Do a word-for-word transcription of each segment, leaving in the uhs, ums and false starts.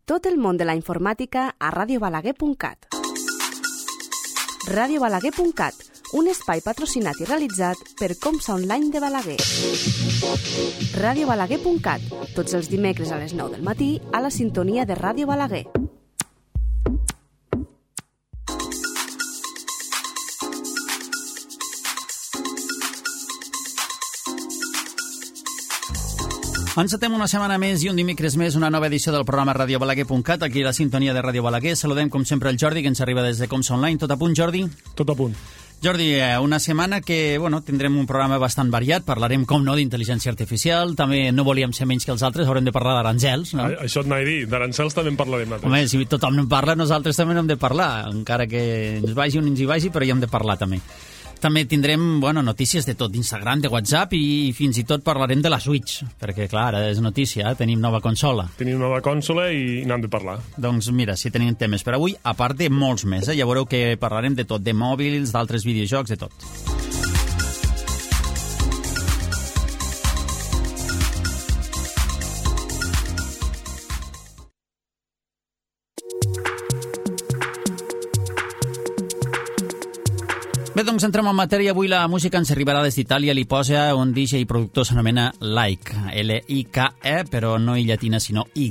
Tot el món de la informàtica a radio balaguer punt cat. radio balaguer punt cat, un espai patrocinat i realitzat per Comsa Online de Balaguer. radio balaguer punt cat, tots els dimecres a les nou del matí a la sintonia de Ràdio Balaguer. Encetem una setmana més i un dimecres més una nova edició del programa radio balaguer punt cat, aquí a la sintonia de Ràdio Balaguer. Saludem com sempre el Jordi, que ens arriba des de Comsa Online. Tot a punt, Jordi? Tot a punt. Jordi, una setmana que, bueno, tindrem un programa bastant variat. Parlarem, com no, d'intel·ligència artificial. També no volíem ser menys que els altres, haurem de parlar d'aranzels, no? A, això et anava a dir, d'aranzels també en parlarem. Nosaltres. Home, si tothom no en parla, nosaltres també n'hem de parlar, encara que ens vagi o no ens hi vagi, però hi hem de parlar també. També tindrem, bueno, notícies de tot, d'Instagram, de WhatsApp, i fins i tot parlarem de la Switch, perquè, clar, ara és notícia, eh? Tenim nova consola. Tenim nova consola i n'hem de parlar. Doncs mira, si tenim temes per avui, a part de molts més, eh? Ja veureu que parlarem de tot, de mòbils, d'altres videojocs, de tot. Bé, doncs entrem en matèria. Avui la música ens arribarà des d'Itàlia. Li posa un D J i productor, s'anomena Like, L I K E, però no i llatina, sinó Y.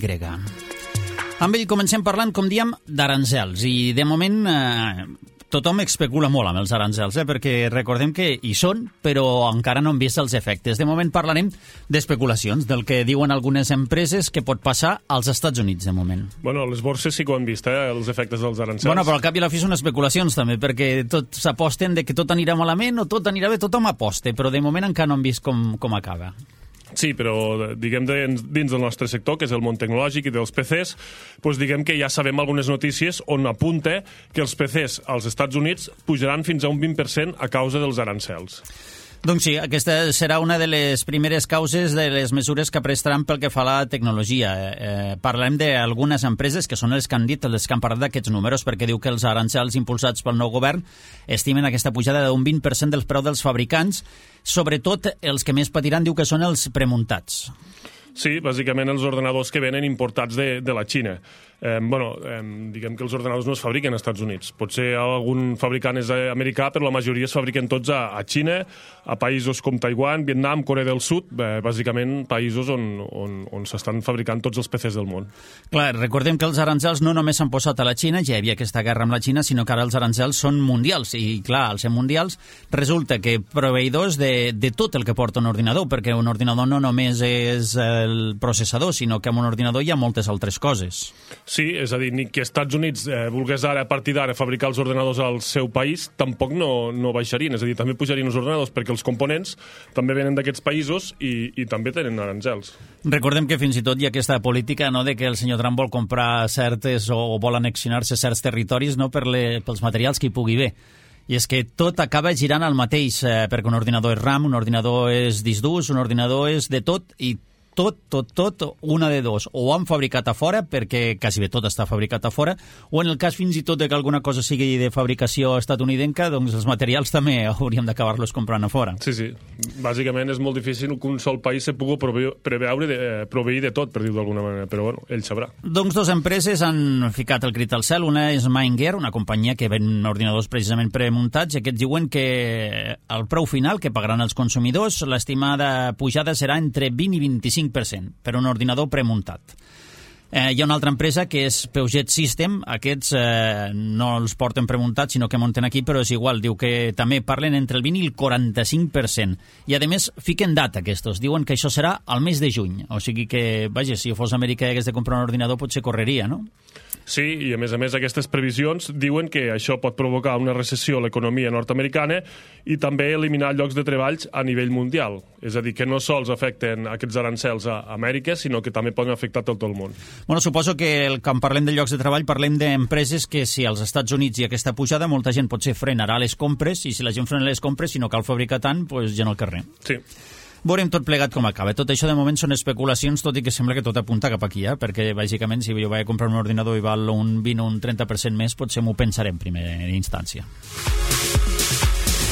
Amb ell comencem parlant, com diem, d'aranzels. I de moment eh, tothom especula molt amb els aranzels, eh, perquè recordem que hi són, però encara no hem vist els efectes. De moment parlarem d'especulacions, del que diuen algunes empreses que pot passar als Estats Units, de moment. Bueno, les borses sí que ho han vist, eh, els efectes dels aranzels. Bueno, però al cap i a la fi són especulacions, també, perquè tots s'aposten de que tot anirà malament o tot anirà bé, tothom aposta, però de moment encara no hem vist com, com acaba. Sí, però diguem de, dins del nostre sector, que és el món tecnològic i dels P Cs, doncs diguem que ja sabem algunes notícies on apunta que els P Cs als Estats Units pujaran fins a un vint per cent a causa dels aranzels. Doncs sí, aquesta serà una de les primeres causes de les mesures que prestaran pel que fa a la tecnologia. Eh, parlem d'algunes empreses que són les que han dit, les que han parlat d'aquests números, perquè diu que els aranzels impulsats pel nou govern estimen aquesta pujada d'un vint per cent del preu dels fabricants, sobretot els que més patiran diu que són els premuntats. Sí, bàsicament els ordenadors que venen importats de, de la Xina. Eh, bueno, eh, diguem que els ordenadors no es fabriquen als Estats Units. Potser algun fabricant és americà, però la majoria es fabriquen tots a, a Xina, a països com Taiwan, Vietnam, Corea del Sud, eh, bàsicament països on, on, on s'estan fabricant tots els P Cs del món. Clar, recordem que els aranzels no només s'han posat a la Xina, ja hi havia aquesta guerra amb la Xina, sinó que ara els aranzels són mundials, i clar, al ser mundials resulta que proveïdors de, de tot el que porta un ordinador, perquè un ordinador no només és el processador, sinó que amb un ordinador hi ha moltes altres coses. Sí, és a dir, ni que als Estats Units eh, volgués ara, a partir d'ara, fabricar els ordenadors al seu país, tampoc no, no baixarien, és a dir, també pujarien els ordenadors, perquè els components també venen d'aquests països i, i també tenen aranzels. Recordem que fins i tot hi ha aquesta política, no?, de que el senyor Trump vol comprar certes o, o vol annexionar-se certs territoris, no?, per le, pels materials que hi pugui haver. I és que tot acaba girant al mateix, eh, perquè un ordinador és RAM, un ordinador és disc durs, un ordinador és de tot, i tot, tot, tot, una de dos. O ho han fabricat a fora, perquè quasi bé tot està fabricat a fora, o en el cas fins i tot de que alguna cosa sigui de fabricació estatunidenca, doncs els materials també hauríem d'acabar-los comprant a fora. Sí, sí. Bàsicament és molt difícil que un sol país se pugui preveure de, proveir de tot, per dir-ho d'alguna manera, però bueno, ell sabrà. Doncs dues empreses han ficat el crit al cel. Una és Mindgear, una companyia que ven ordinadors precisament premuntats, i aquests diuen que el preu final que pagaran els consumidors, l'estimada pujada serà entre vint i vint-i-cinc per cent per un ordinador premuntat. Eh, hi ha una altra empresa que és Puget System. Aquests eh, no els porten premuntats, sinó que munten aquí, però és igual. Diu que també parlen entre el vint i el quaranta-cinc per cent. I, a més, fiquen data aquests. Diuen que això serà al mes de juny. O sigui que, vaja, si fos Amèrica i hagués de comprar un ordinador, potser correria, no? Sí, i a més a més aquestes previsions diuen que això pot provocar una recessió a l'economia nord-americana i també eliminar llocs de treballs a nivell mundial. És a dir, que no sols afecten aquests arancels a Amèrica, sinó que també poden afectar tot el món. Bueno, suposo que quan parlem de llocs de treball parlem d'empreses que si als Estats Units hi ha aquesta pujada, molta gent potser frenarà les compres, i si la gent frena les compres, si no cal fabricar tant, doncs ja no al carrer. Sí. Veurem tot plegat com acaba. Tot això de moment són especulacions, tot i que sembla que tot apunta cap aquí, eh? Perquè bàsicament si jo vaig a comprar un ordinador i val un vint o un trenta per cent més, potser m'ho pensaré en primera instància.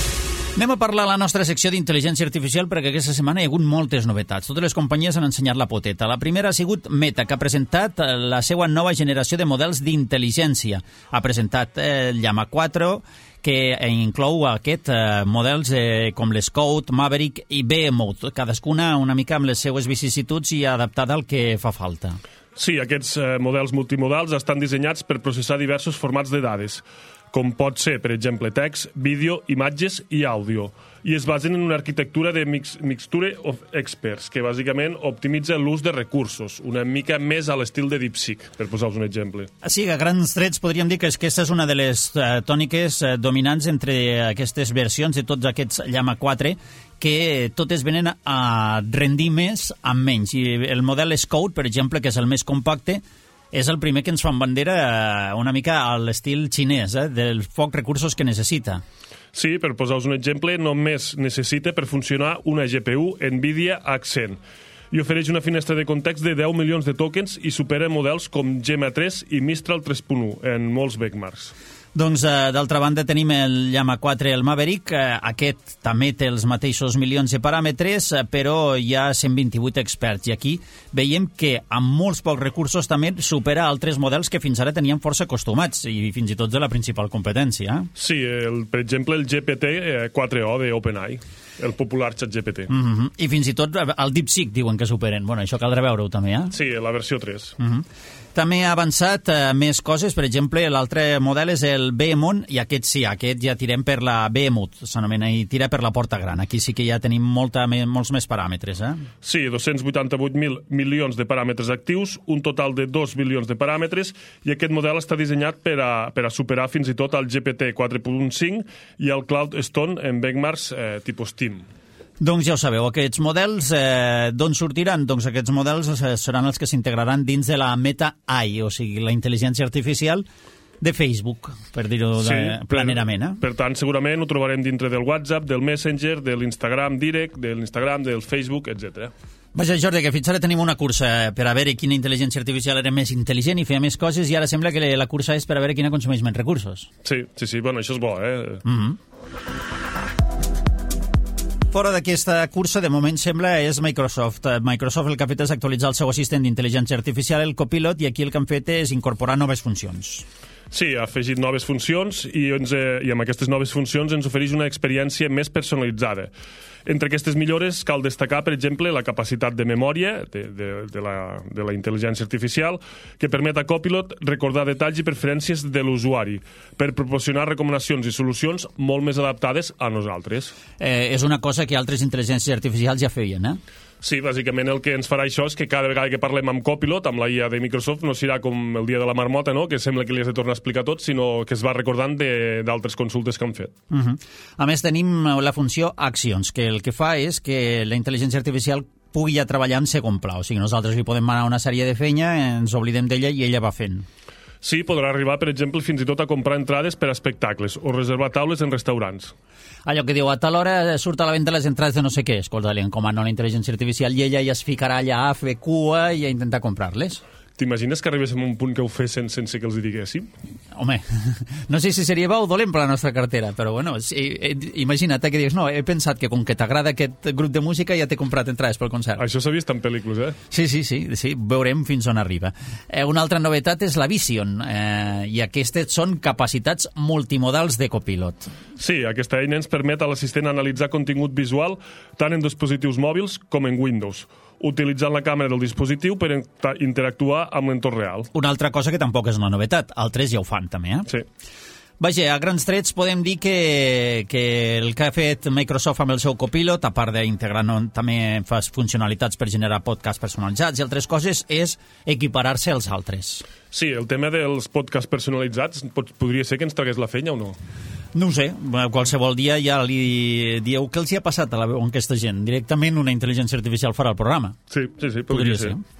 Anem a parlar a la nostra secció d'intel·ligència artificial perquè aquesta setmana hi ha hagut moltes novetats. Totes les companyies han ensenyat la poteta. La primera ha sigut Meta, que ha presentat la seva nova generació de models d'intel·ligència. Ha presentat el Llama quatre, que inclou aquest eh, models eh, com l'Scout, Maverick i Behemoth, cadascuna una mica amb les seues vicissituds i adaptada al que fa falta. Sí, aquests eh, models multimodals estan dissenyats per processar diversos formats de dades, com pot ser, per exemple, text, vídeo, imatges i àudio. I es basen en una arquitectura de mix, Mixture of Experts, que bàsicament optimitza l'ús de recursos, una mica més a l'estil de DeepSeek, per posar-vos un exemple. Sí, a grans trets podríem dir que aquesta és una de les uh, tòniques uh, dominants entre aquestes versions de tots aquests Llama quatre, que totes venen a rendir més amb menys. I el model Scout, per exemple, que és el més compacte, és el primer que ens fa bandera una mica a l'estil xinès, eh, dels pocs recursos que necessita. Sí, per posar-vos un exemple, només necessita per funcionar una G P U NVIDIA Accent i ofereix una finestra de context de deu milions de tokens i supera models com Gemma tres i Mistral tres punt u en molts benchmarks. Doncs, eh, d'altra banda, tenim el Llama quatre, el Maverick. Eh, aquest també té els mateixos milions de paràmetres, eh, però hi ha cent vint-i-vuit experts. I aquí veiem que amb molts pocs recursos també supera altres models que fins ara tenien força acostumats, i fins i tot de la principal competència. Sí, el, per exemple, el G P T quatre o d'OpenAI, el popular ChatGPT. Mm-hmm. I fins i tot el DeepSeek diuen que superen. Bueno, això caldrà veure-ho també, eh? Sí, la versió tres. Mm-hmm. També ha avançat eh, més coses. Per exemple, l'altre model és el Behemoth, i aquest sí, aquest ja tirem per la Behemoth, s'anomena, i tira per la porta gran. Aquí sí que ja tenim molta, molts més paràmetres, eh? Sí, dos-cents vuitanta-vuit mil milions de paràmetres actius, un total de dos bilions de paràmetres, i aquest model està dissenyat per a, per a superar fins i tot el G P T quatre punt cinc i el Cloud Stone en benchmarks eh, tipus Steam. Doncs ja ho sabeu, aquests models eh, d'on sortiran? Doncs aquests models eh, seran els que s'integraran dins de la Meta A I, o sigui, la intel·ligència artificial de Facebook, per dir-ho sí, planerament. Eh? Per, per tant, segurament ho trobarem dintre del WhatsApp, del Messenger, de l'Instagram Direct, de l'Instagram, del Facebook, etcètera. Vaja, Jordi, que fins ara tenim una cursa per a veure quina intel·ligència artificial era més intel·ligent i feia més coses, i ara sembla que la cursa és per a veure quina consumeix menys recursos. Sí, sí, sí, bueno, això és bo, eh? Mm-hmm. Fora d'aquesta cursa, de moment sembla, és Microsoft. Microsoft el que ha fet és actualitzar el seu assistent d'intel·ligència artificial, el Copilot, i aquí el que han fet és incorporar noves funcions. Sí, ha afegit noves funcions i, ens, eh, i amb aquestes noves funcions ens ofereix una experiència més personalitzada. Entre aquestes millores cal destacar, per exemple, la capacitat de memòria de, de, de, la, de la intel·ligència artificial, que permet a Copilot recordar detalls i preferències de l'usuari per proporcionar recomanacions i solucions molt més adaptades a nosaltres. Eh, és una cosa que altres intel·ligències artificials ja feien, eh? Sí, bàsicament el que ens farà això és que cada vegada que parlem amb Copilot, amb la I A de Microsoft, no serà com el dia de la marmota, no?, que sembla que li has de tornar a explicar tot, sinó que es va recordant d'altres consultes que han fet. Uh-huh. A més, tenim la funció Actions, que el que fa és que la intel·ligència artificial pugui ja treballar en segon pla. O sigui, nosaltres li podem manar una sèrie de feina, ens oblidem d'ella i ella va fent. Sí, podrà arribar, per exemple, fins i tot a comprar entrades per a espectacles o reservar taules en restaurants. Allò que diu, a tal hora surt a la venda les entrades de no sé què, escolta, li encomana una intel·ligència artificial i ella ja es ficarà allà a fer cua i a intentar comprar-les. T'imagines que arribéssim a un punt que ho fessin sense que els hi diguéssim? Home, no sé si seria bo o dolent per la nostra cartera, però bueno, sí, imagina't que dius, no, he pensat que com que t'agrada aquest grup de música ja t'he comprat entrades pel concert. Això s'ha vist en pel·lícules, eh? Sí, sí, sí, sí, veurem fins on arriba. Eh, una altra novetat és la Vision, eh, i aquestes són capacitats multimodals de Copilot. Sí, aquesta eina ens permet a l'assistent analitzar contingut visual tant en dispositius mòbils com en Windows, utilitzant la càmera del dispositiu per interactuar amb l'entorn real. Una altra cosa que tampoc és una novetat, altres ja ho fan també, eh? Sí. Vaja, a grans trets podem dir que, que el que ha fet Microsoft amb el seu Copilot, a part d'integrar no, també fa funcionalitats per generar podcasts personalitzats i altres coses, és equiparar-se als altres. Sí, el tema dels podcasts personalitzats pot, podria ser que ens tragués la feina o no? No ho sé, qualsevol dia ja li dieu què els hi ha passat a la veu amb aquesta gent. Directament una intel·ligència artificial farà el programa. Sí, sí, sí, podria, podria ser. ser.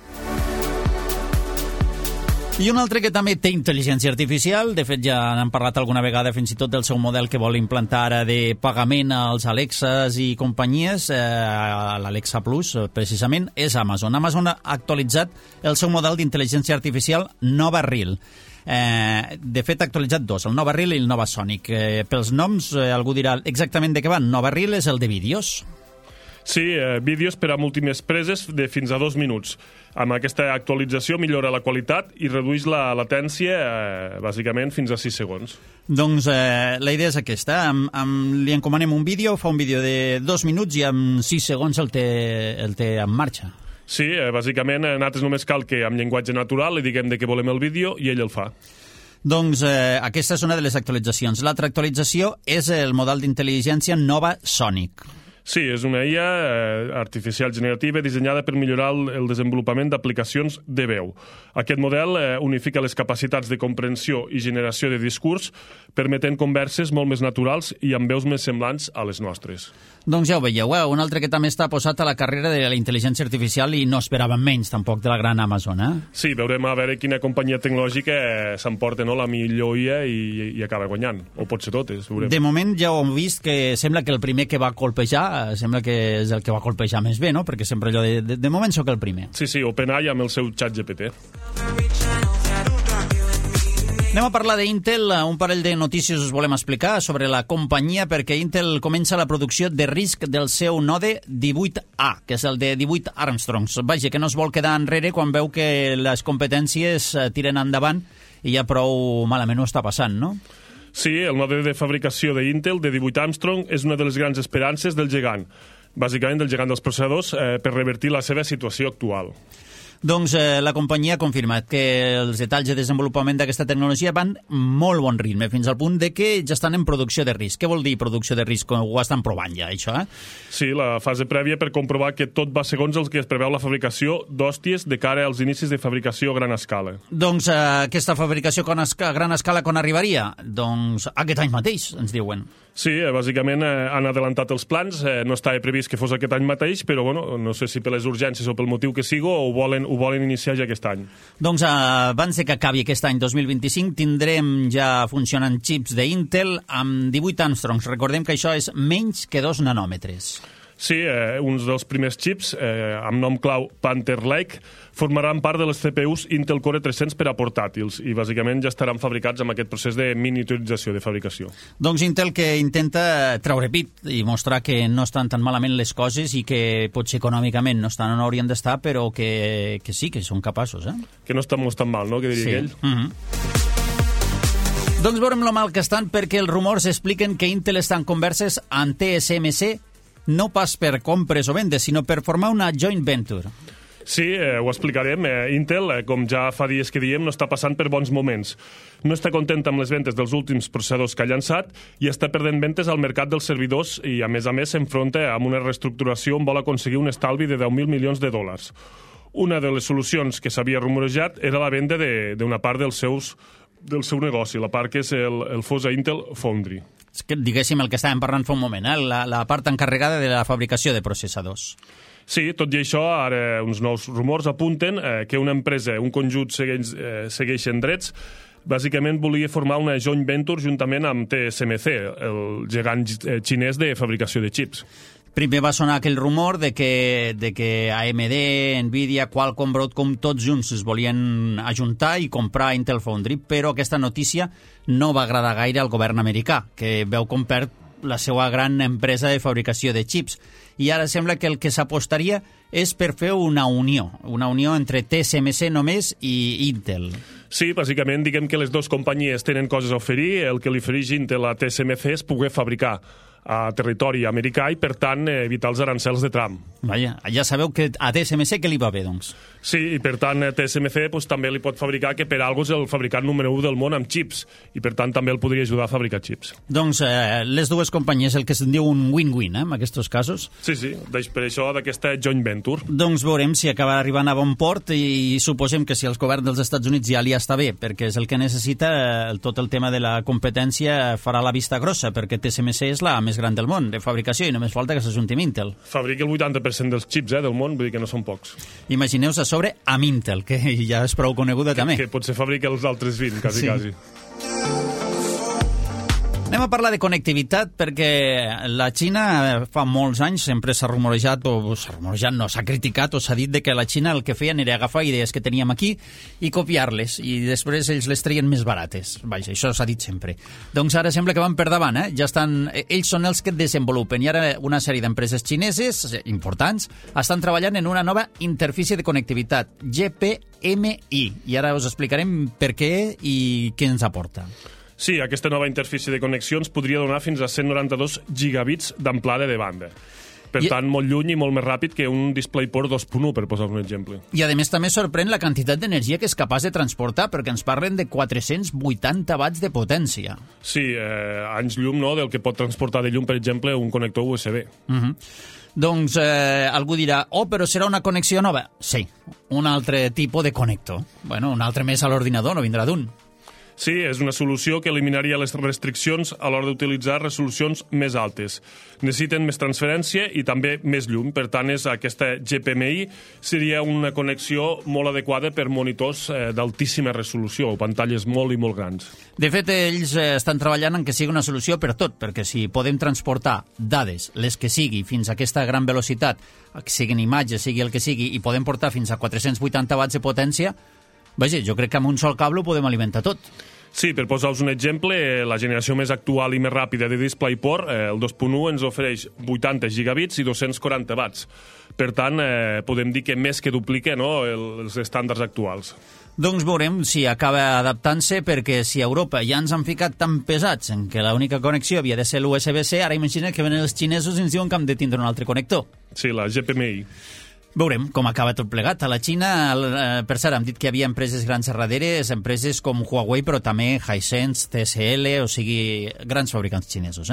I un altre que també té intel·ligència artificial, de fet ja n'han parlat alguna vegada fins i tot del seu model que vol implantar ara de pagament als Alexas i companyies, eh, l'Alexa Plus, precisament, és Amazon. Amazon ha actualitzat el seu model d'intel·ligència artificial Nova Reel. Eh, de fet, ha actualitzat dos, el Nova Reel i el Nova Sonic. Eh, pels noms, eh, algú dirà exactament de què van. Nova Reel és el de vídeos. Sí, eh, vídeos per a múltiples preses de fins a dos minuts. Amb aquesta actualització millora la qualitat i redueix la latència, eh, bàsicament, fins a sis segons. Doncs eh, la idea és aquesta. Amb, amb, li encomanem un vídeo, fa un vídeo de dos minuts i amb sis segons el té, el té en marxa. Sí, eh, bàsicament, a nosaltres només cal que amb llenguatge natural li diguem de què volem el vídeo i ell el fa. Doncs eh, aquesta és una de les actualitzacions. L'altra actualització és el model d'intel·ligència Nova Sonic. Sí, és una I A eh, artificial generativa dissenyada per millorar el, el desenvolupament d'aplicacions de veu. Aquest model eh, unifica les capacitats de comprensió i generació de discurs, permetent converses molt més naturals i amb veus més semblants a les nostres. Doncs ja ho veieu, eh? Un altre que també està posat a la carrera de la intel·ligència artificial i no esperàvem menys tampoc de la gran Amazon, eh? Sí, veurem a veure quina companyia tecnològica eh, s'emporta, no?, la millor I A i, i acaba guanyant. O pot ser totes, veurem. De moment ja ho hem vist que sembla que el primer que va colpejar sembla que és el que va colpejar més bé, no? Perquè sempre allò de, de, de moment sóc el primer. Sí, sí, OpenAI amb el seu xat G P T. Anem a parlar d'Intel. Un parell de notícies us volem explicar sobre la companyia, perquè Intel comença la producció de risc del seu node divuit A, que és el de divuit Armstrongs. Vaja, que no es vol quedar enrere quan veu que les competències tiren endavant i ja prou malament ho està passant, no? Sí, el node de fabricació d'Intel de divuit Armstrong és una de les grans esperances del gegant, bàsicament del gegant dels processadors, eh, per revertir la seva situació actual. Doncs eh, la companyia ha confirmat que els detalls de desenvolupament d'aquesta tecnologia van molt bon ritme, fins al punt de que ja estan en producció de risc. Què vol dir producció de risc? Ho estan provant ja, això, eh? Sí, la fase prèvia per comprovar que tot va segons el que es preveu la fabricació d'hòsties de cara als inicis de fabricació a gran escala. Doncs eh, aquesta fabricació a gran escala quan arribaria? Doncs aquest any mateix, ens diuen. Sí, eh, bàsicament eh, han adelantat els plans, eh, no estava previst que fos aquest any mateix, però bueno, no sé si per les urgències o pel motiu que sigui, o volen, ho volen iniciar ja aquest any. Doncs eh, abans de que acabi aquest any dos mil vint-i-cinc tindrem ja funcionant xips d'Intel amb divuit Armstrongs. Recordem que això és menys que dos nanòmetres. Sí, eh, uns dels primers xips, eh, amb nom clau Panther Lake, formaran part de les C P Us Intel Core tres-cents per a portàtils i bàsicament ja estaran fabricats amb aquest procés de miniaturització, de fabricació. Doncs Intel que intenta treure pit i mostrar que no estan tan malament les coses i que potser econòmicament no estan on haurien d'estar, però que, que sí, que són capaços, eh? Que no estan molt tan mal, no?, que diria sí. ell. Mm-hmm. Doncs veurem lo mal que estan, perquè els rumors expliquen que Intel està en converses amb T S M C, no pas per compres o vendes, sinó per formar una joint venture. Sí, eh, ho explicarem. Eh, Intel, eh, com ja fa dies que diem, no està passant per bons moments. No està content amb les ventes dels últims processadors que ha llançat i està perdent ventes al mercat dels servidors i, a més a més, s'enfronta amb una reestructuració on vol aconseguir un estalvi de deu mil milions de dòlars. Una de les solucions que s'havia rumorejat era la venda d'una part dels seus, del seu negoci, la part que és el, el fos a Intel Foundry. És que, diguéssim, el que estàvem parlant fa un moment, eh? la, la part encarregada de la fabricació de processadors. Sí, tot i això, ara uns nous rumors apunten eh, que una empresa, un conjunt segueix, eh, segueixen drets, bàsicament volia formar una joint venture juntament amb T S M C, el gegant xinès de fabricació de xips. Primer va sonar aquell rumor de que, de que A M D, Nvidia, Qualcomm, Broadcom, tots junts es volien ajuntar i comprar Intel Foundry, però aquesta notícia no va agradar gaire al govern americà, que veu com perd la seva gran empresa de fabricació de xips. I ara sembla que el que s'apostaria és per fer una unió, una unió entre T S M C només i Intel. Sí, bàsicament diguem que les dues companyies tenen coses a oferir. El que li ofereix Intel a T S M C és poder fabricar a territori americà i, per tant, evitar els arancels de Trump. Vaja, ja sabeu que a T S M C què li va bé, doncs? Sí, i per tant T S M C pues, també li pot fabricar, que per algo és el fabricant número u del món amb xips, i per tant també el podria ajudar a fabricar xips. Doncs eh, les dues companyies, el que se'n diu un win-win, eh, en aquests casos. Sí, sí, per això d'aquesta joint venture. Doncs veurem si acaba arribant a bon port i suposem que si els governs dels Estats Units ja li està bé, perquè és el que necessita, tot el tema de la competència farà la vista grossa, perquè T S M C és la més gran del món de fabricació i només falta que s'ajunti amb Intel. Fabrica el vuitanta per cent dels xips eh, del món, vull dir que no són pocs. Imagineu-vos a sobre amb Intel, que ja és prou coneguda que, també. Que potser fabrica els altres vint, quasi, sí. quasi. Anem a parlar de connectivitat perquè la Xina fa molts anys sempre s'ha rumorejat, o s'ha rumorejat, no, s'ha criticat o s'ha dit de que la Xina el que feien era agafar idees que teníem aquí i copiar-les, i després ells les treien més barates. Vaja, això s'ha dit sempre. Doncs ara sembla que van per davant, eh? Ja estan, ells són els que desenvolupen, i ara una sèrie d'empreses xineses importants estan treballant en una nova interfície de connectivitat, G P M I, i ara us explicarem per què i què ens aporta. Sí, aquesta nova interfície de connexions podria donar fins a cent noranta-dos gigabits d'amplada de banda. Per I... tant, molt lluny i molt més ràpid que un DisplayPort dos punt u, per posar un exemple. I, a més, també sorprèn la quantitat d'energia que és capaç de transportar, perquè ens parlen de quatre-cents vuitanta watts de potència. Sí, eh, anys llum, no?, del que pot transportar de llum, per exemple, un connector U S B. Uh-huh. Doncs eh, algú dirà, oh, però serà una connexió nova? Sí, un altre tipus de connector. Bueno, un altre més a l'ordinador, no vindrà d'un. Sí, és una solució que eliminaria les restriccions a l'hora d'utilitzar resolucions més altes. Necessiten més transferència i també més llum. Per tant, és aquesta G P M I seria una connexió molt adequada per monitors eh, d'altíssima resolució, o pantalles molt i molt grans. De fet, ells eh, estan treballant en que sigui una solució per tot, perquè si podem transportar dades, les que sigui, fins a aquesta gran velocitat, siguin imatges, sigui el que sigui, i podem portar fins a quatre-cents vuitanta watts de potència, vaja, jo crec que amb un sol cable ho podem alimentar tot. Sí, per posar-vos un exemple, la generació més actual i més ràpida de DisplayPort, eh, el dos punt u, ens ofereix vuitanta gigabits i dos-cents quaranta watts. Per tant, eh, podem dir que més que duplica, no?, els estàndards actuals. Doncs veurem si acaba adaptant-se, perquè si a Europa ja ens han ficat tan pesats en que l'única connexió havia de ser l'U S B C, ara imagina que venen els xinesos i ens diuen que hem de tindre un altre connector. Sí, la G P M I. Veurem com acaba tot plegat. A la Xina, per cert, hem dit que hi havia empreses grans a darrere, empreses com Huawei, però també Hisense, T C L, o sigui, grans fabricants xinesos, eh?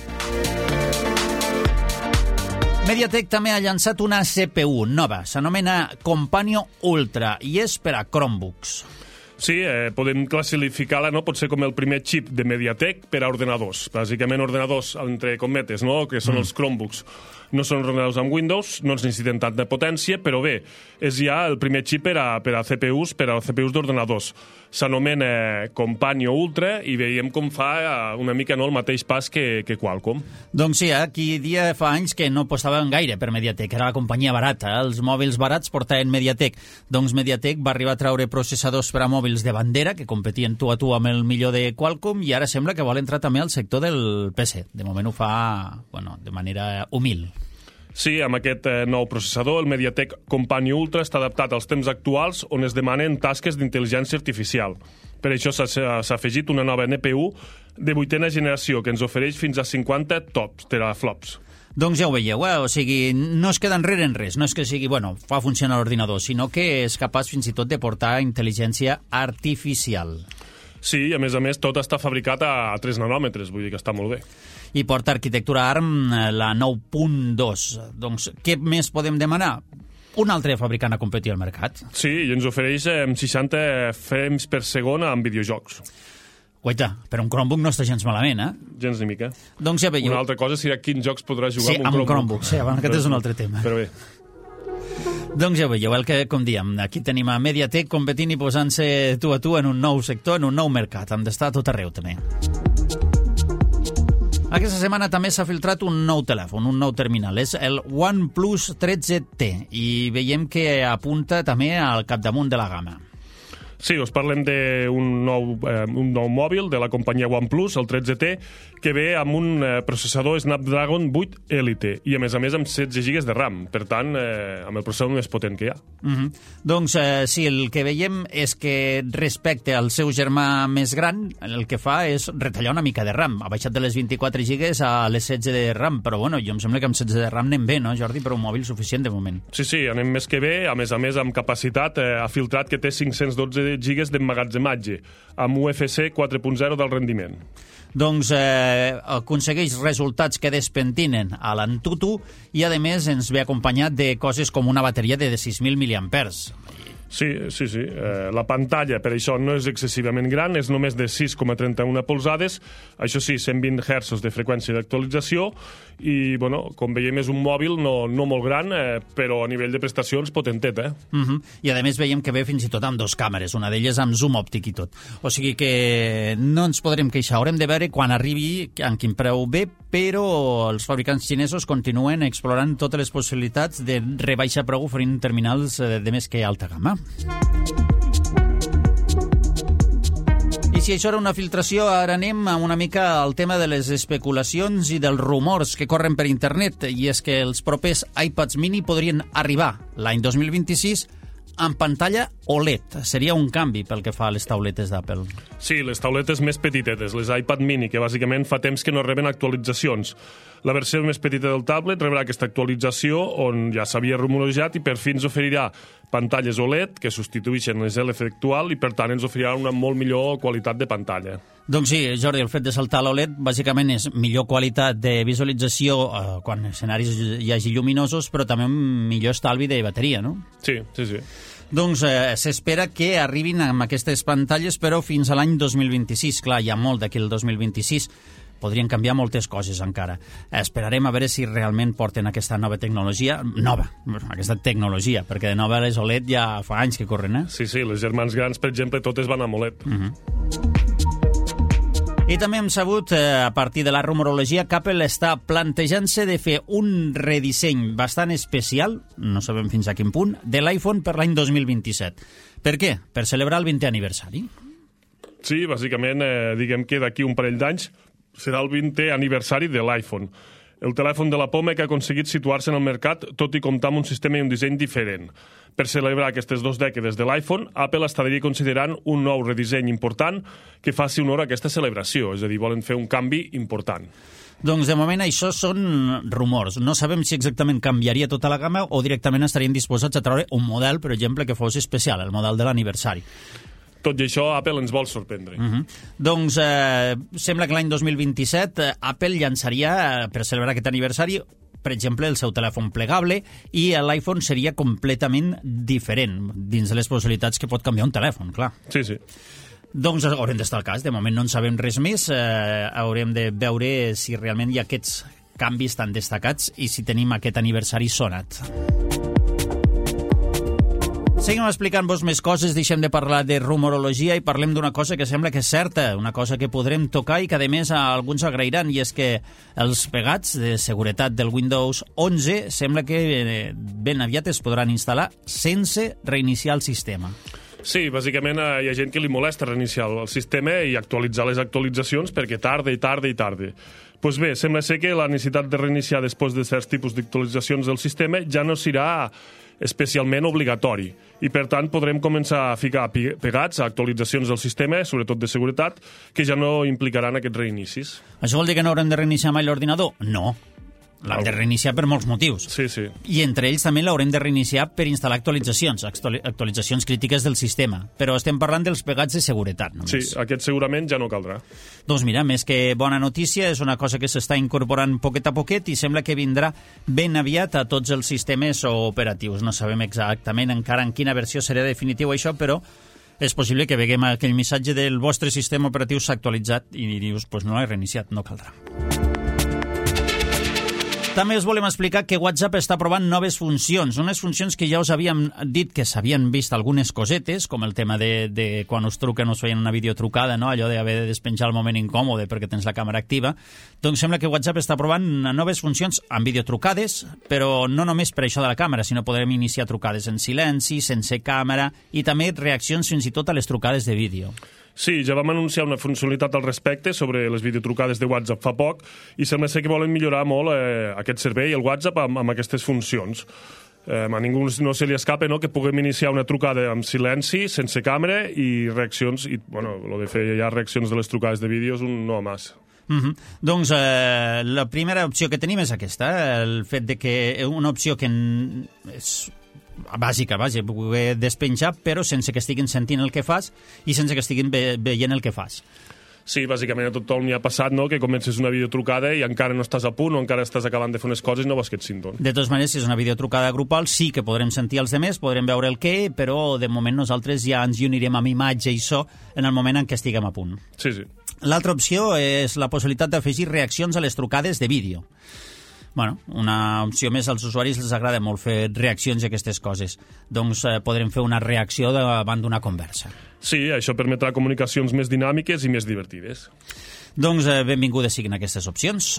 MediaTek també ha llançat una C P U nova, s'anomena Companion Ultra, i és per a Chromebooks. Sí, eh, podem classificar-la, no? Pot ser com el primer xip de MediaTek per a ordenadors. Bàsicament ordenadors, entre cometes, no?, que són mm. els Chromebooks. No són ordenadors amb Windows, no ens necessiten tanta potència, però bé, és ja el primer xip per a, per a C P Us, per a C P Us d'ordenadors. S'anomena Companion Ultra i veiem com fa una mica, no, el mateix pas que, que Qualcomm. Doncs sí, aquí dia fa anys que no apostaven gaire per MediaTek, era la companyia barata, eh? Els mòbils barats portaven MediaTek. Doncs MediaTek va arribar a treure processadors per a mòbils de bandera, que competien tu a tu amb el millor de Qualcomm, i ara sembla que vol entrar també al sector del P C. De moment ho fa, bueno, de manera humil. Sí, amb aquest eh, nou processador, el MediaTek Companion Ultra està adaptat als temps actuals on es demanen tasques d'intel·ligència artificial. Per això s'ha afegit una nova N P U de vuitena generació que ens ofereix fins a cinquanta tops, teraflops. Doncs ja ho veieu, eh? O sigui, no es queda enrere en res, no és que sigui, bueno, fa funcionar l'ordinador, sinó que és capaç fins i tot de portar intel·ligència artificial. Sí, i a més a més tot està fabricat a tres nanòmetres, vull dir que està molt bé. I porta arquitectura ARM, la nou punt dos. Doncs què més podem demanar? Un altre fabricant a competir al mercat. Sí, i ens ofereix eh, seixanta frames per segon en videojocs. Guaita, però un Chromebook no està gens malament, eh? Gens ni mica. Doncs ja veieu. Una altra cosa serà quins jocs podrà jugar sí, amb un Chromebook. Sí, amb un Chromebook, sí, abans aquest és un altre tema. Però bé. Doncs ja veieu, el que, com diem, aquí tenim a MediaTek competint i posant-se tu a tu en un nou sector, en un nou mercat. Hem d'estar a tot arreu, també. Aquesta setmana també s'ha filtrat un nou telèfon, un nou terminal. És el OnePlus tretze T i veiem que apunta també al capdamunt de la gamma. Sí, us parlem d'un nou, eh, un nou mòbil de la companyia OnePlus, el tretze T, que ve amb un eh, processador Snapdragon vuit Elite i, a més a més, amb setze gigas de RAM. Per tant, eh, amb el processador més potent que hi ha. Mm-hmm. Doncs eh, sí, el que veiem és que respecte al seu germà més gran, el que fa és retallar una mica de RAM. Ha baixat de les vint-i-quatre gigas a les setze de RAM, però bueno, jo em sembla que amb setze de RAM anem bé, no, Jordi? Per un mòbil suficient de moment. Sí, sí, anem més que bé. A més a més, amb capacitat, eh, ha filtrat que té cinc-cents dotze gigas d'emmagatzematge, amb U F C quatre punt zero del rendiment. Doncs eh, aconsegueix resultats que despentinen a l'Antutu i, a més, ens ve acompanyat de coses com una bateria de sis mil miliampers. Sí, sí, sí. Eh, la pantalla, per això, no és excessivament gran, és només de sis coma trenta-una polzades, això sí, cent vint hertzos de freqüència d'actualització, i, bueno, com veiem, és un mòbil no, no molt gran, eh, però a nivell de prestacions potentet, eh? Uh -huh. I, a més, veiem que ve fins i tot amb dos càmeres, una d'elles amb zoom òptic i tot. O sigui que no ens podrem queixar. Haurem de veure quan arribi, en quin preu ve, però els fabricants xinesos continuen explorant totes les possibilitats de rebaixa preu oferint terminals de més que alta gamma. I si això era una filtració, ara anem a una mica al tema de les especulacions i dels rumors que corren per internet, i és que els propers iPads mini podrien arribar l'any dos mil vint-i-sis amb pantalla O L E D. Seria un canvi pel que fa a les tauletes d'Apple. Sí, les tauletes més petitetes, les iPad mini, que bàsicament fa temps que no reben actualitzacions. La versió més petita del tablet rebrà aquesta actualització on ja s'havia rumorejat i per fi ens oferirà pantalles O L E D que substitueixen les L C D actual i per tant ens oferirà una molt millor qualitat de pantalla. Doncs sí, Jordi, el fet de saltar l'O L E D bàsicament és millor qualitat de visualització eh, quan escenaris hi hagi lluminosos, però també un millor estalvi de bateria, no? Sí, sí, sí. Doncs eh, s'espera que arribin amb aquestes pantalles, però fins a l'any dos mil vint-i-sis. Clar, hi ha molt d'aquí el dos mil vint-i-sis. Podrien canviar moltes coses encara. Esperarem a veure si realment porten aquesta nova tecnologia, nova, aquesta tecnologia, perquè de nova les O L E D ja fa anys que corren, eh? Sí, sí, les germans grans, per exemple, totes van amb O L E D. Uh-huh. I també hem sabut, eh, a partir de la rumorologia, que Apple està plantejant-se de fer un redisseny bastant especial, no sabem fins a quin punt, de l'iPhone per l'any dos mil vint-i-set. Per què? Per celebrar el vintè aniversari. Sí, bàsicament, eh, diguem que d'aquí un parell d'anys serà el vintè aniversari de l'iPhone. El telèfon de la Poma que ha aconseguit situar-se en el mercat, tot i comptar amb un sistema i un disseny diferent. Per celebrar aquestes dues dècades de l'iPhone, Apple estaria considerant un nou redisseny important que faci honor a aquesta celebració, és a dir, volen fer un canvi important. Doncs de moment això són rumors. No sabem si exactament canviaria tota la gamma o directament estarien disposats a treure un model, per exemple, que fos especial, el model de l'aniversari. Tot i això, Apple ens vol sorprendre. Uh-huh. Doncs eh, sembla que l'any dos mil vint-i-set eh, Apple llançaria, eh, per celebrar aquest aniversari, per exemple, el seu telèfon plegable, i l'iPhone seria completament diferent dins de les possibilitats que pot canviar un telèfon, clar. Sí, sí. Doncs haurem d'estar al cas. De moment no en sabem res més. Eh, haurem de veure si realment hi ha aquests canvis tan destacats i si tenim aquest aniversari sonat. Seguim explicant-vos més coses, deixem de parlar de rumorologia i parlem d'una cosa que sembla que és certa, una cosa que podrem tocar i que, a més, alguns agrairan, i és que els pegats de seguretat del Windows onze sembla que ben aviat es podran instal·lar sense reiniciar el sistema. Sí, bàsicament eh, hi ha gent que li molesta reiniciar el sistema i actualitzar les actualitzacions perquè tarda i tarda i tarda. Doncs pues bé, sembla ser que la necessitat de reiniciar després de certs tipus d'actualitzacions del sistema ja no serà especialment obligatori i, per tant, podrem començar a ficar pegats a actualitzacions del sistema, sobretot de seguretat, que ja no implicaran aquests reinicis. Això vol dir que no haurem de reiniciar mai l'ordinador? No. L'hem de reiniciar per molts motius. Sí, sí. I entre ells també l'haurem de reiniciar per instal·lar actualitzacions, actualitzacions crítiques del sistema. Però estem parlant dels pegats de seguretat, només. Sí, aquest segurament ja no caldrà. Doncs mira, més que bona notícia, és una cosa que s'està incorporant poquet a poquet i sembla que vindrà ben aviat a tots els sistemes operatius. No sabem exactament encara en quina versió serà definitiu això, però és possible que veguem aquell missatge del vostre sistema operatiu s'ha actualitzat i dius, doncs no l'he reiniciat, no caldrà. També us volem explicar que WhatsApp està provant noves funcions, unes funcions que ja us havíem dit que s'havien vist algunes cosetes, com el tema de, de quan us truquen us feien una videotrucada, no? Allò d'haver de despenjar el moment incòmode perquè tens la càmera activa. Doncs sembla que WhatsApp està provant noves funcions amb videotrucades, però no només per això de la càmera, sinó podrem iniciar trucades en silenci, sense càmera, i també reaccions fins i tot a les trucades de vídeo. Sí, ja vam anunciar una funcionalitat al respecte sobre les videotrucades de WhatsApp fa poc i sembla ser que volen millorar molt eh, aquest servei, el WhatsApp, amb, amb aquestes funcions. Eh, a ningú no se li escapa, no?, que puguem iniciar una trucada amb silenci, sense càmera i reaccions, i bueno, lo de fer ja reaccions de les trucades de vídeo és un no massa. Uh-huh. Doncs eh, la primera opció que tenim és aquesta, el fet de que una opció que és bàsica, vaja, poder despenjar, però sense que estiguin sentint el que fas i sense que estiguin ve veient el que fas. Sí, bàsicament a tothom n'hi ha passat, no?, que comences una videotrucada i encara no estàs a punt o encara estàs acabant de fer unes coses i no vols que et sinton. De totes maneres, si és una videotrucada grupal, sí que podrem sentir els demés, podrem veure el què, però de moment nosaltres ja ens hi unirem amb imatge i so en el moment en què estiguem a punt. Sí, sí. L'altra opció és la possibilitat d'afegir reaccions a les trucades de vídeo. Bueno, una opció més, als usuaris els agrada molt fer reaccions a aquestes coses. Doncs eh, podrem fer una reacció davant d'una conversa. Sí, això permetrà comunicacions més dinàmiques i més divertides. Doncs eh, benvingudes siguin aquestes opcions.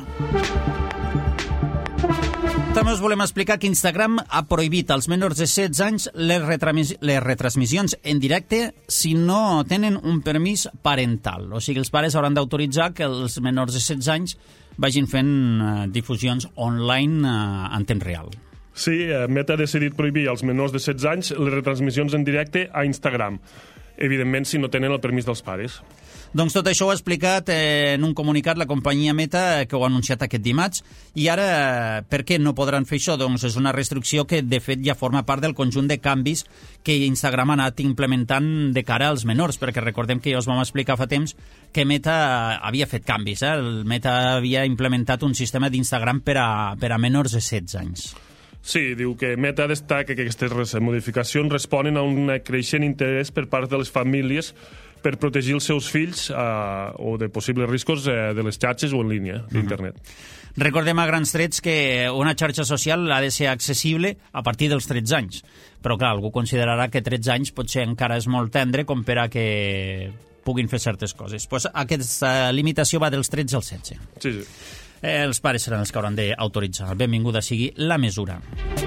També us volem explicar que Instagram ha prohibit als menors de setze anys les, retramis les retransmissions en directe si no tenen un permís parental. O sigui, els pares hauran d'autoritzar que els menors de setze anys vagin fent uh, difusions online uh, en temps real. Sí, eh, Meta ha decidit prohibir als menors de setze anys les retransmissions en directe a Instagram. Evidentment, si no tenen el permís dels pares. Doncs tot això ho ha explicat eh, en un comunicat la companyia Meta, que ho ha anunciat aquest dimarts. I ara, per què no podran fer això? Doncs és una restricció que, de fet, ja forma part del conjunt de canvis que Instagram ha anat implementant de cara als menors, perquè recordem que ja us vam explicar fa temps que Meta havia fet canvis. Eh? El Meta havia implementat un sistema d'Instagram per a, per a menors de setze anys. Sí, diu que Meta destaca que aquestes modificacions responen a un creixent interès per part de les famílies per protegir els seus fills eh, o de possibles riscos eh, de les xarxes o en línia, d'internet. Mm-hmm. Recordem a grans trets que una xarxa social ha de ser accessible a partir dels tretze anys. Però, clar, algú considerarà que tretze anys potser encara és molt tendre com per a que puguin fer certes coses. Pues aquesta limitació va dels tretze als setze. Sí, sí. Eh, els pares seran els que hauran d'autoritzar. Benvinguda sigui la mesura.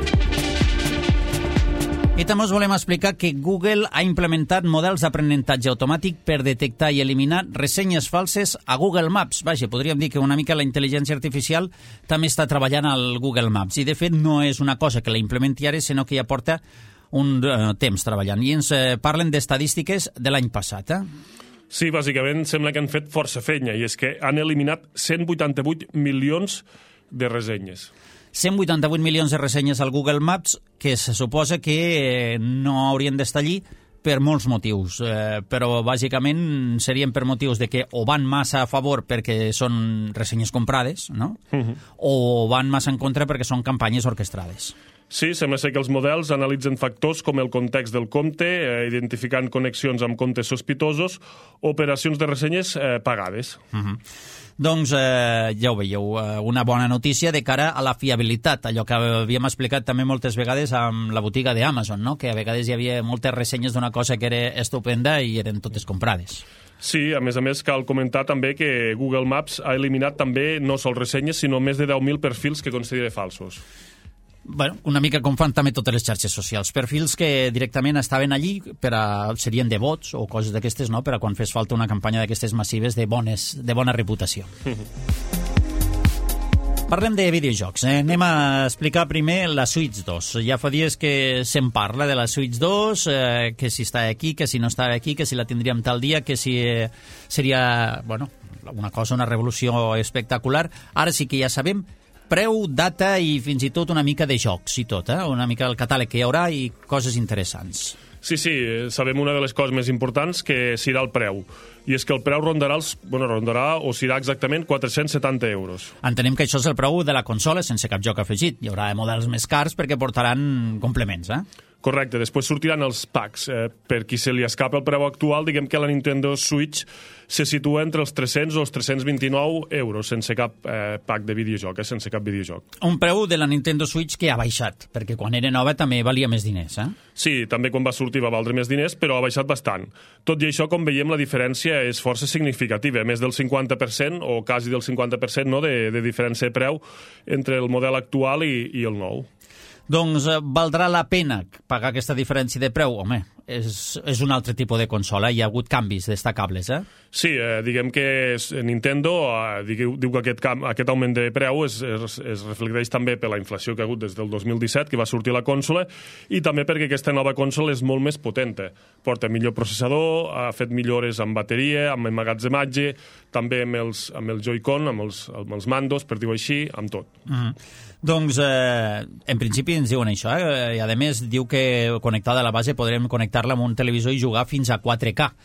I també us volem explicar que Google ha implementat models d'aprenentatge automàtic per detectar i eliminar ressenyes falses a Google Maps. Vaja, podríem dir que una mica la intel·ligència artificial també està treballant al Google Maps. I, de fet, no és una cosa que la implementi ara, sinó que ja porta un uh, temps treballant. I ens uh, parlen d'estadístiques de l'any passat, eh? Sí, bàsicament sembla que han fet força feina, i és que han eliminat cent vuitanta-vuit milions de ressenyes. cent vuitanta-vuit milions de ressenyes al Google Maps, que se suposa que no haurien d'estar allí per molts motius, eh, però bàsicament serien per motius de que o van massa a favor perquè són ressenyes comprades, no? Uh-huh. O van massa en contra perquè són campanyes orquestrades. Sí, sembla ser que els models analitzen factors com el context del compte, eh, identificant connexions amb comptes sospitosos, o operacions de ressenyes eh, pagades. Uh-huh. Doncs eh, ja ho veieu, eh, una bona notícia de cara a la fiabilitat, allò que havíem explicat també moltes vegades amb la botiga d'Amazon, no? Que a vegades hi havia moltes ressenyes d'una cosa que era estupenda i eren totes comprades. Sí, a més a més cal comentar també que Google Maps ha eliminat també no sols ressenyes, sinó més de deu mil perfils que considera falsos. Bueno, una mica com fan també totes les xarxes socials. Perfils que directament estaven allí per a, serien de vots o coses d'aquestes, no?, per a quan fes falta una campanya d'aquestes massives de, bones, de bona reputació. Parlem de videojocs. Eh? Anem a explicar primer la Switch dos. Ja fa dies que se'n parla de la Switch dos, eh, que si està aquí, que si no està aquí, que si la tindríem tal dia, que si eh, seria, bueno, una cosa, una revolució espectacular. Ara sí que ja sabem preu, data i fins i tot una mica de jocs i tot, eh? Una mica el catàleg que hi haurà i coses interessants. Sí, sí, sabem una de les coses més importants, que serà el preu. I és que el preu rondarà, els, bueno, rondarà o serà exactament quatre-cents setanta euros. Entenem que això és el preu de la consola sense cap joc afegit. Hi haurà models més cars perquè portaran complements, eh? Correcte, després sortiran els packs. Eh, per qui se li escapa el preu actual, diguem que la Nintendo Switch se situa entre els tres-cents o els tres-cents vint-i-nou euros, sense cap eh, pack de videojoc, eh, sense cap videojoc. Un preu de la Nintendo Switch que ha baixat, perquè quan era nova també valia més diners, eh? Sí, també quan va sortir va valdre més diners, però ha baixat bastant. Tot i això, com veiem, la diferència és força significativa, més del cinquanta per cent o quasi del cinquanta per cent, no?, de, de diferència de preu entre el model actual i, i el nou. Doncs eh, valdrà la pena pagar aquesta diferència de preu? Home, és, és un altre tipus de consola, hi ha hagut canvis destacables, eh? Sí, eh, diguem que Nintendo eh, diu, diu que aquest, camp, aquest augment de preu es, es, es reflecteix també per la inflació que ha hagut des del dos mil disset, que va sortir la consola, i també perquè aquesta nova consola és molt més potenta. Porta millor processador, ha fet millores amb bateria, amb emmagatzematge, també amb els, amb el Joy-Con, amb els, amb els mandos, per dir-ho així, amb tot. Mm-hmm. Doncs, eh, en principi ens diuen això, eh? I a més diu que connectada a la base podrem connectar-la amb un televisor i jugar fins a quatre K.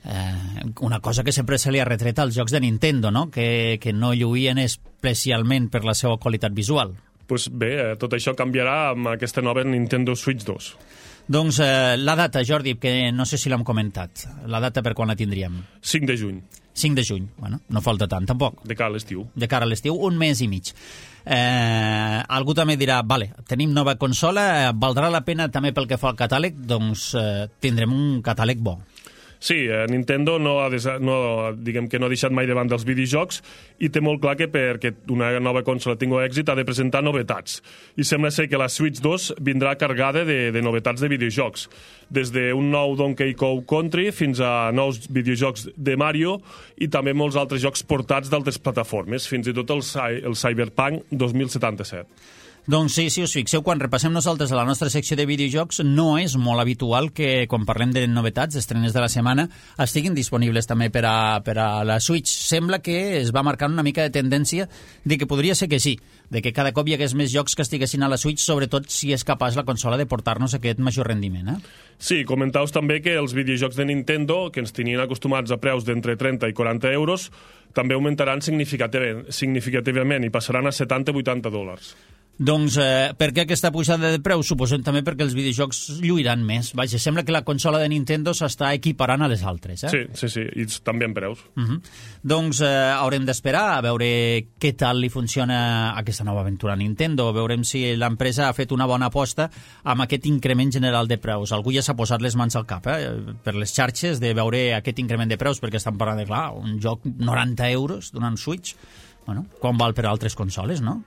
Eh, una cosa que sempre se li ha retret als jocs de Nintendo, no? Que, que no lluïen especialment per la seva qualitat visual. Pues bé, eh, tot això canviarà amb aquesta nova Nintendo Switch dos. Doncs eh, la data, Jordi, que no sé si l'hem comentat. La data per quan la tindríem? cinc de juny. cinc de juny. Bueno, no falta tant, tampoc. De cara a l'estiu. De cara a l'estiu, un mes i mig. Eh, algú també dirà, vale, tenim nova consola, eh, valdrà la pena també pel que fa al catàleg? Doncs eh, tindrem un catàleg bo. Sí, eh, Nintendo no ha, desa, no, diguem que no ha deixat mai davant dels videojocs i té molt clar que perquè una nova consola tingui èxit ha de presentar novetats. I sembla ser que la Switch dos vindrà cargada de, de novetats de videojocs. Des d'un nou Donkey Kong Country fins a nous videojocs de Mario i també molts altres jocs portats d'altres plataformes, fins i tot el, el Cyberpunk dos mil setanta-set. Doncs sí, si us fixeu, quan repassem nosaltres a la nostra secció de videojocs, no és molt habitual que, quan parlem de novetats, estrenes de la setmana, estiguin disponibles també per a, per a la Switch. Sembla que es va marcant una mica de tendència de que podria ser que sí, de que cada cop hi hagués més jocs que estiguessin a la Switch, sobretot si és capaç la consola de portar-nos aquest major rendiment. Eh? Sí, comentaus també que els videojocs de Nintendo, que ens tenien acostumats a preus d'entre trenta i quaranta euros, també augmentaran significativament, significativament i passaran a setanta a vuitanta dòlars. Doncs eh, per què aquesta pujada de preu? Suposem també perquè els videojocs lluiran més. Vaja, sembla que la consola de Nintendo s'està equiparant a les altres. Eh? Sí, sí, sí, i també en preus. Uh -huh. Doncs eh, haurem d'esperar a veure què tal li funciona aquesta nova aventura a Nintendo. Veurem si l'empresa ha fet una bona aposta amb aquest increment general de preus. Algú ja s'ha posat les mans al cap eh? per les xarxes de veure aquest increment de preus, perquè estan parlant de, clar, un joc noranta euros d'una Switch. Bueno, quan val per a altres consoles, no?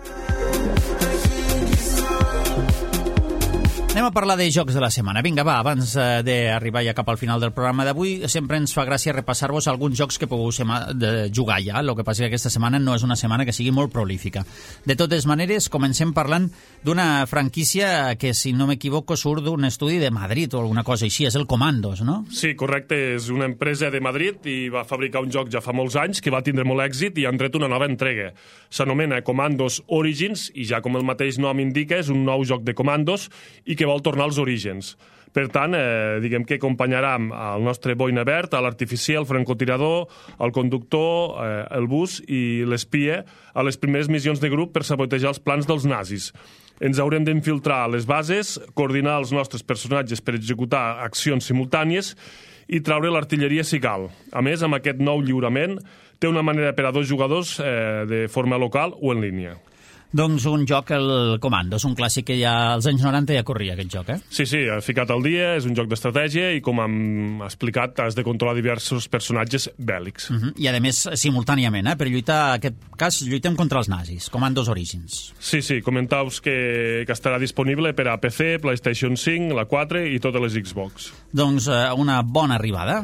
Anem a parlar de jocs de la setmana. Vinga, va, abans eh, d'arribar ja cap al final del programa d'avui, sempre ens fa gràcia repassar-vos alguns jocs que pugueu de jugar ja. El que passa que aquesta setmana no és una setmana que sigui molt prolífica. De totes maneres, comencem parlant d'una franquícia que, si no m'equivoco, surt d'un estudi de Madrid o alguna cosa així. És el Commandos, no? Sí, correcte. És una empresa de Madrid i va fabricar un joc ja fa molts anys que va tindre molt èxit i han tret una nova entrega. S'anomena Commandos Origins i ja com el mateix nom indica és un nou joc de Commandos i que vol tornar als orígens. Per tant, eh, diguem que acompanyarà el nostre boina verd, l'artificier, el francotirador, el conductor, eh, el bus i l'espia a les primeres missions de grup per sabotejar els plans dels nazis. Ens haurem d'infiltrar a les bases, coordinar els nostres personatges per executar accions simultànies i traure l'artilleria si cal. A més, amb aquest nou lliurament, té una manera per a dos jugadors eh, de forma local o en línia. Doncs un joc, el Commandos, un clàssic que ja als anys noranta ja corria, aquest joc, eh? Sí, sí, ha ficat al dia, és un joc d'estratègia i, com hem explicat, has de controlar diversos personatges bèl·lics. Uh-huh. I, a més, simultàniament, eh? Per lluitar, en aquest cas, lluitem contra els nazis, Commandos Origins. Sí, sí, comentaus que, que estarà disponible per a P C, PlayStation cinc, la quatre i totes les Xbox. Doncs eh, una bona arribada.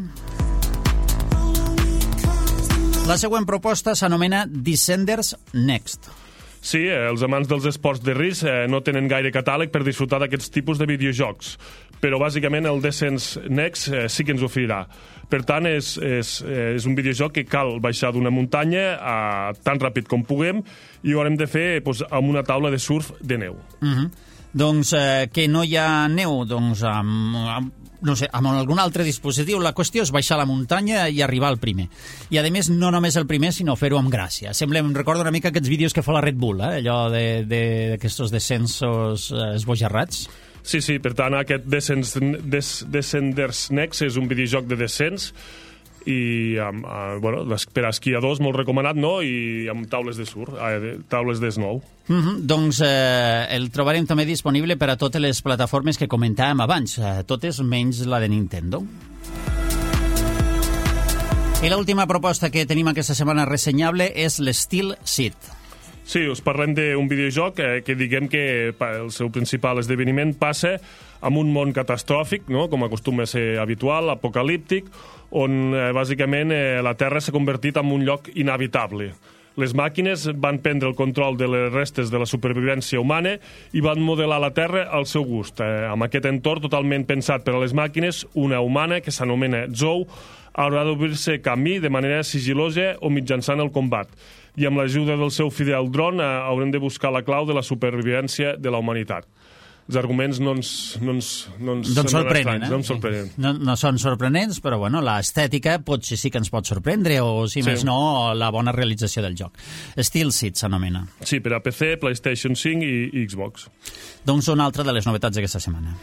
La següent proposta s'anomena Descenders Next. Sí, eh, els amants dels esports de risc eh, no tenen gaire catàleg per disfrutar d'aquests tipus de videojocs, però bàsicament el Descent Next eh, sí que ens oferirà. Per tant, és, és, és un videojoc que cal baixar d'una muntanya eh, tan ràpid com puguem i ho haurem de fer pues, amb una taula de surf de neu. Uh-huh. Doncs eh, que no hi ha neu, doncs amb, amb, no sé, amb algun altre dispositiu. La qüestió és baixar la muntanya i arribar al primer. I, a més, no només el primer, sinó fer-ho amb gràcia. Sembla, em recordo una mica aquests vídeos que fa la Red Bull, eh? Allò d'aquests de, descensos eh, esbojarrats. Sí, sí, per tant, aquest Descens, Des, Descenders Next és un videojoc de descens i amb, uh, bueno, per a esquiadors molt recomanat, no? I amb taules de surf, uh, taules d'esnou. Mm -hmm. Doncs eh, el trobarem també disponible per a totes les plataformes que comentàvem abans, eh, totes menys la de Nintendo. I l'última proposta que tenim aquesta setmana ressenyable és l'Steel Seed. Sí, us parlem d'un videojoc eh, que diguem que el seu principal esdeveniment passa en un món catastròfic, no? Com acostuma a ser habitual, apocalíptic, on eh, bàsicament eh, la Terra s'ha convertit en un lloc inhabitable. Les màquines van prendre el control de les restes de la supervivència humana i van modelar la Terra al seu gust. Eh, amb aquest entorn totalment pensat per a les màquines, una humana que s'anomena Zou haurà d'obrir-se camí de manera sigil·losa o mitjançant el combat. I amb l'ajuda del seu fidel dron eh, haurem de buscar la clau de la supervivència de la humanitat. els arguments no ens, no ens, no ens doncs sorprenen, eh? No ens sorprenen. No, no són sorprenents, però bueno, l'estètica potser sí que ens pot sorprendre, o si sí. més no, la bona realització del joc. SteelSeed s'anomena. Sí, per a P C, PlayStation cinc i, i Xbox. Doncs una altra de les novetats d'aquesta setmana.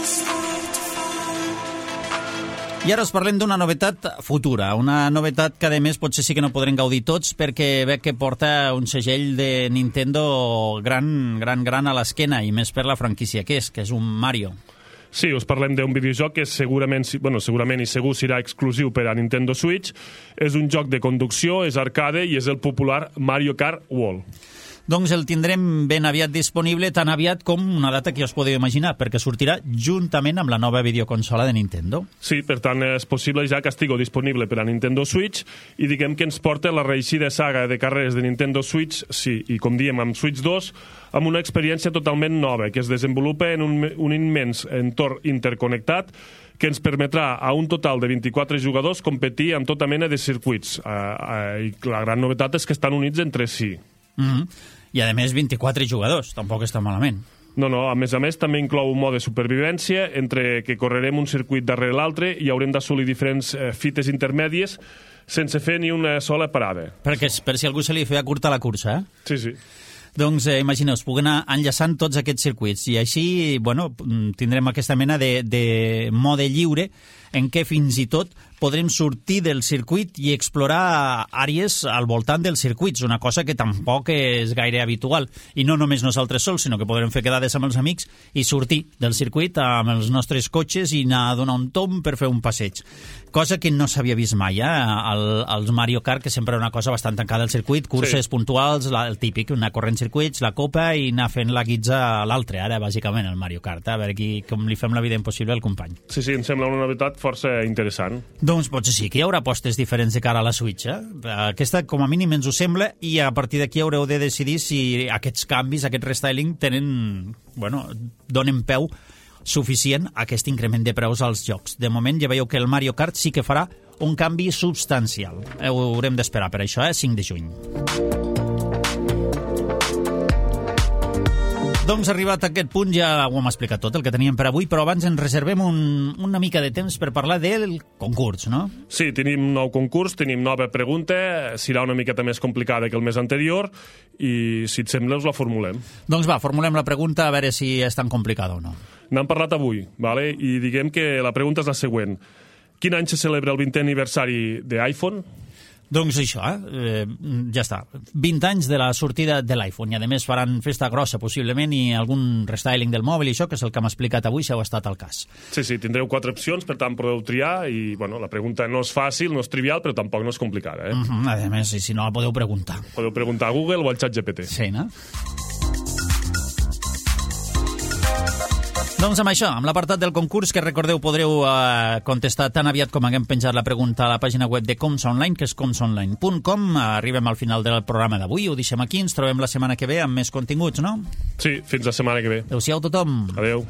I ara us parlem d'una novetat futura, una novetat que a més potser sí que no podrem gaudir tots perquè veig que porta un segell de Nintendo gran, gran, gran a l'esquena i més per la franquícia que és, que és un Mario. Sí, us parlem d'un videojoc que segurament, bueno, segurament i segur serà exclusiu per a Nintendo Switch. És un joc de conducció, és arcade i és el popular Mario Kart World. Doncs el tindrem ben aviat disponible, tan aviat com una data que us podeu imaginar, perquè sortirà juntament amb la nova videoconsola de Nintendo. Sí, per tant, és possible ja que estigui disponible per a Nintendo Switch i diguem que ens porta la reeixida saga de carreres de Nintendo Switch, sí, i com diem, amb Switch dos, amb una experiència totalment nova, que es desenvolupa en un, un immens entorn interconnectat que ens permetrà a un total de vint-i-quatre jugadors competir amb tota mena de circuits. Uh, uh, I la gran novetat és que estan units entre si. Mm-hmm. I, a més, vint-i-quatre jugadors. Tampoc està malament. No, no. A més a més, també inclou un mode de supervivència entre que correrem un circuit darrere l'altre i haurem d'assolir diferents eh, fites intermèdies sense fer ni una sola parada. Perquè per si algú se li feia curta la cursa, eh? Sí, sí. Doncs eh, imagineu-vos, puc anar enllaçant tots aquests circuits i així, bueno, tindrem aquesta mena de, de mode lliure en què fins i tot podrem sortir del circuit i explorar àrees al voltant dels circuits, una cosa que tampoc és gaire habitual. I no només nosaltres sols, sinó que podrem fer quedades amb els amics i sortir del circuit amb els nostres cotxes i anar a donar un tomb per fer un passeig. Cosa que no s'havia vist mai, eh? El, els Mario Kart, que sempre era una cosa bastant tancada al circuit, curses sí. puntuals, la, el típic, anar corrent circuits, la copa i anar fent la guitza a l'altre, ara, bàsicament, el Mario Kart, eh? A veure qui, com li fem la vida impossible al company. Sí, sí, em sembla una novetat força interessant. Doncs potser sí que hi haurà apostes diferents de cara a la Switch, eh? Aquesta, com a mínim, ens ho sembla, i a partir d'aquí haureu de decidir si aquests canvis, aquest restyling, tenen, bueno, donen peu suficient a aquest increment de preus als jocs. De moment ja veieu que el Mario Kart sí que farà un canvi substancial. Ho haurem d'esperar per això, eh? cinc de juny. Doncs arribat a aquest punt ja ho hem explicat tot el que teníem per avui, però abans ens reservem un, una mica de temps per parlar del concurs, no? Sí, tenim nou concurs, tenim nova pregunta, serà una miqueta més complicada que el mes anterior i, si et sembla, us la formulem. Doncs va, formulem la pregunta a veure si és tan complicada o no. N'hem parlat avui, vale? I diguem que la pregunta és la següent. Quin any se celebra el vintè aniversari d'iPhone? Doncs això, eh? ja està. vint anys de la sortida de l'iPhone, i a més faran festa grossa possiblement i algun restyling del mòbil i això, que és el que hem explicat avui, si heu estat al cas. Sí, sí, tindreu quatre opcions, per tant podeu triar i, bueno, la pregunta no és fàcil, no és trivial, però tampoc no és complicada, eh? Uh-huh. A més, si no la podeu preguntar. Podeu preguntar a Google o al xat G P T. Sí, no? Doncs amb això, amb l'apartat del concurs, que recordeu podreu eh, contestar tan aviat com haguem penjat la pregunta a la pàgina web de Comsa Online, que és comsa online punt com. Arribem al final del programa d'avui, ho deixem aquí, ens trobem la setmana que ve amb més continguts, no? Sí, fins la setmana que ve. Adéu-siau tothom. Adéu.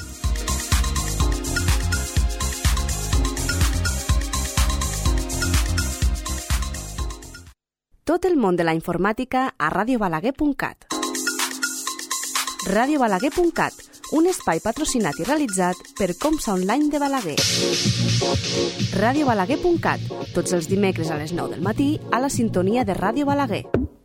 Tot el món de la informàtica a ràdio balaguer punt cat. ràdio balaguer punt cat, un espai patrocinat i realitzat per Comsa Online de Balaguer. ràdio balaguer punt cat, tots els dimecres a les nou del matí a la sintonia de Ràdio Balaguer.